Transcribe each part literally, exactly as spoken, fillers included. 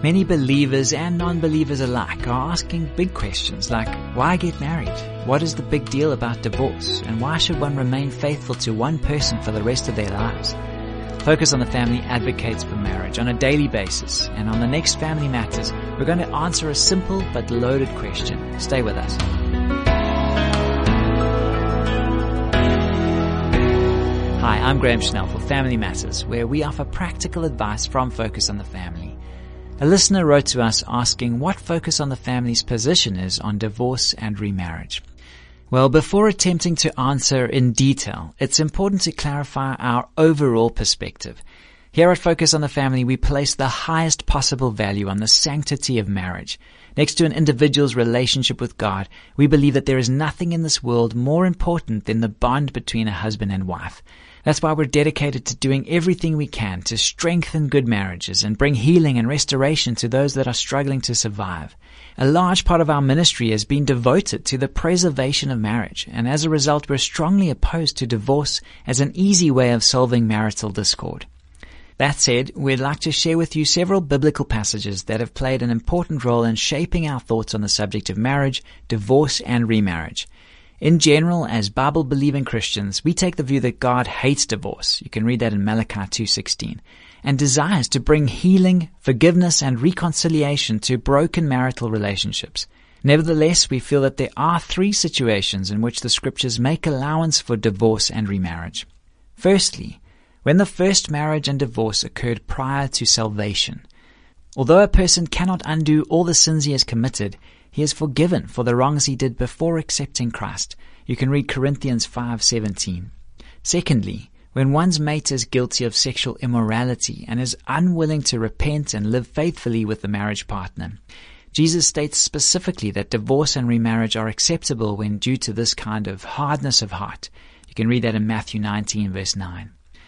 Many believers and non-believers alike are asking big questions like, why get married? What is the big deal about divorce? And why should one remain faithful to one person for the rest of their lives? Focus on the Family advocates for marriage on a daily basis, and on the next Family Matters, we're going to answer a simple but loaded question. Stay with us. Hi, I'm Graham Schnell for Family Matters, where we offer practical advice from Focus on the Family. A listener wrote to us asking what Focus on the Family's position is on divorce and remarriage. Well, before attempting to answer in detail, it's important to clarify our overall perspective. Here at Focus on the Family, we place the highest possible value on the sanctity of marriage. Next to an individual's relationship with God, we believe that there is nothing in this world more important than the bond between a husband and wife. That's why we're dedicated to doing everything we can to strengthen good marriages and bring healing and restoration to those that are struggling to survive. A large part of our ministry has been devoted to the preservation of marriage, and as a result, we're strongly opposed to divorce as an easy way of solving marital discord. That said, we'd like to share with you several biblical passages that have played an important role in shaping our thoughts on the subject of marriage, divorce, and remarriage. In general, as Bible-believing Christians, we take the view that God hates divorce. You can read that in Malachi two sixteen. And desires to bring healing, forgiveness, and reconciliation to broken marital relationships. Nevertheless, we feel that there are three situations in which the Scriptures make allowance for divorce and remarriage. Firstly, when the first marriage and divorce occurred prior to salvation. Although a person cannot undo all the sins he has committed, he is forgiven for the wrongs he did before accepting Christ. You can read Corinthians five seventeen. Secondly, when one's mate is guilty of sexual immorality and is unwilling to repent and live faithfully with the marriage partner. Jesus states specifically that divorce and remarriage are acceptable when due to this kind of hardness of heart. You can read that in Matthew nineteen verse nine.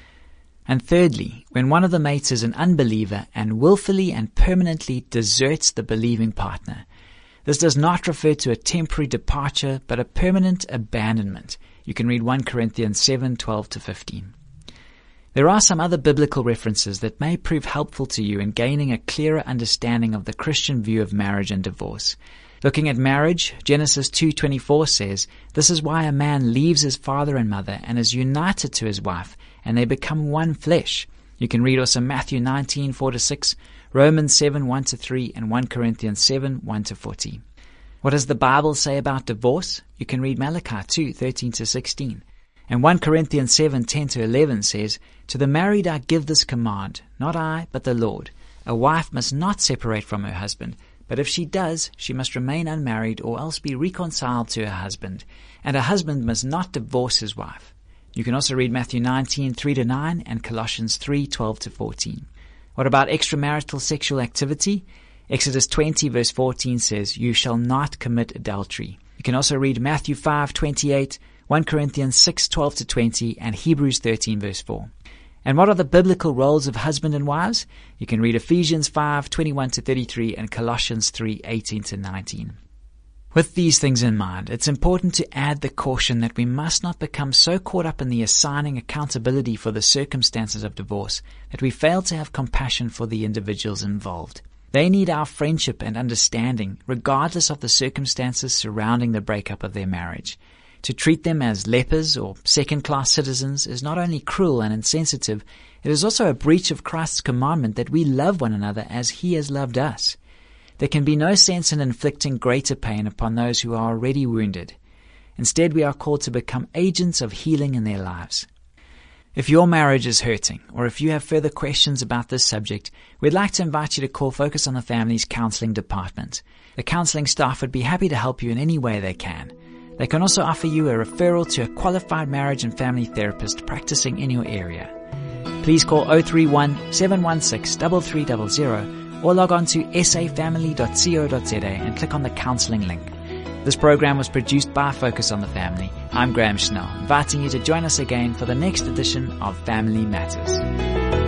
And thirdly, when one of the mates is an unbeliever and willfully and permanently deserts the believing partner. This does not refer to a temporary departure, but a permanent abandonment. You can read First Corinthians seven twelve to fifteen. There are some other biblical references that may prove helpful to you in gaining a clearer understanding of the Christian view of marriage and divorce. Looking at marriage, Genesis two twenty-four says, "This is why a man leaves his father and mother and is united to his wife, and they become one flesh." You can read also Matthew nineteen four to six, Romans seven one to three, and First Corinthians seven one to forty. What does the Bible say about divorce? You can read Malachi two thirteen to sixteen. And First Corinthians seven ten to eleven says, "To the married I give this command, not I, but the Lord. A wife must not separate from her husband, but if she does, she must remain unmarried or else be reconciled to her husband. And a husband must not divorce his wife." You can also read Matthew nineteen three to nine and Colossians three twelve to fourteen. What about extramarital sexual activity? Exodus twenty verse fourteen says, "You shall not commit adultery." You can also read Matthew five twenty-eight, First Corinthians six twelve to twenty, and Hebrews thirteen verse four. And what are the biblical roles of husband and wives? You can read Ephesians five twenty-one to thirty-three and Colossians three eighteen to nineteen. With these things in mind, it's important to add the caution that we must not become so caught up in the assigning accountability for the circumstances of divorce that we fail to have compassion for the individuals involved. They need our friendship and understanding, regardless of the circumstances surrounding the breakup of their marriage. To treat them as lepers or second-class citizens is not only cruel and insensitive, it is also a breach of Christ's commandment that we love one another as He has loved us. There can be no sense in inflicting greater pain upon those who are already wounded. Instead, we are called to become agents of healing in their lives. If your marriage is hurting, or if you have further questions about this subject, we'd like to invite you to call Focus on the Family's counseling department. The counseling staff would be happy to help you in any way they can. They can also offer you a referral to a qualified marriage and family therapist practicing in your area. Please call zero three one, seven one six, three three zero zero or log on to s a family dot co dot z a and click on the counseling link. This program was produced by Focus on the Family. I'm Graham Schnell, inviting you to join us again for the next edition of Family Matters.